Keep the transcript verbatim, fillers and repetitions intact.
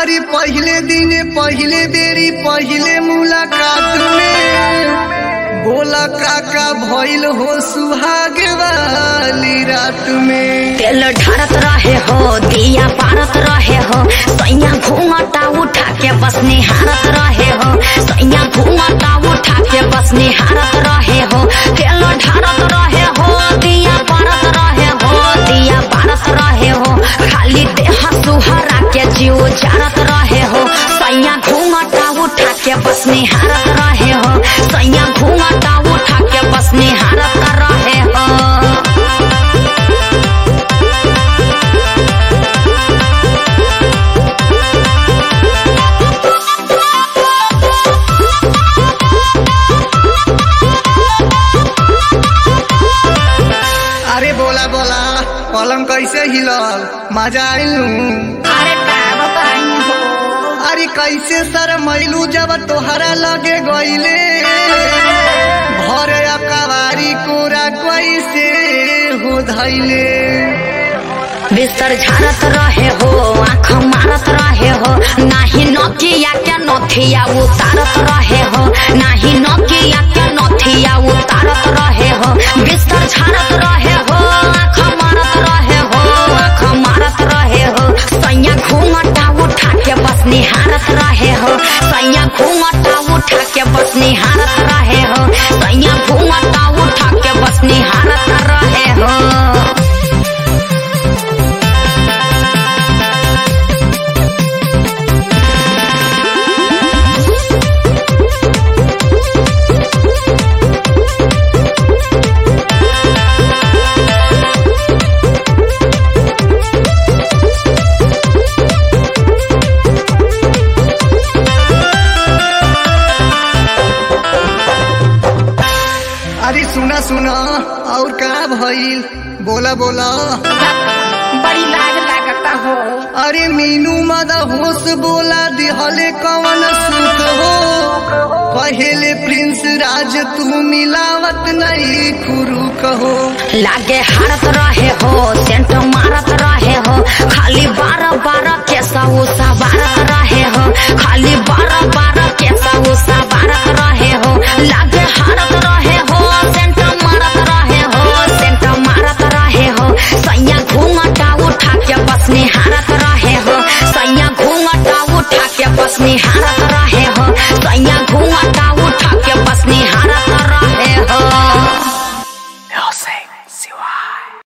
अरे पहले दिन पहले बेरी पहले मुलाकात में बोला काका भइल हो सुहाग वाली रात में। तेल ढारत रहे हो दिया पारत रहे हो सैया घूंघटा उठा के बस निहारत रहे हो सैया घूंघटा उठा के बस निहारत रहे हो। तेल ढारत रहे हो दिया पारत रहे हो दिया पारत रहे हो खाली देह सुहरा के जीव जारत रहे हो सैया घूंघटा उठा के बस निहारत रहे हो सैया घूंघटा उठा के बस निहारत रहे हो। अरे बोला बोला पलंग कैसे हिलल मजा आइलू। अरे का बताई हो अरे कैसे शरमैलू जब तोहरा लगे गईले भरे अकवारी कोरा कैसे हो धैले। बिस्तर झारत रहे हो आँख मारत रहे हो नाही नथिया के नथिया उतारत रहे हो नाही नथिया के नथिया उतारत रहे हो। बिस्तर झारत रहे हो आँख मारत रहे हो आँख मारत रहे हो सैया घूंघटा उठा के बस निहारत रहे हो सैया घूंघटा उठा के बस निहारत रहे हो सैया घूंघटा उठा के बस निहारत रहे हो। अरे सुना सुना और का भइल बोला बोला। बड़ी लाज लागता हो अरे मीनू मदा होश बोला दिहले कवन सुख हो पहले प्रिंस राज तू मिलावत नहीं खुरू कहो। लागे हारत रहे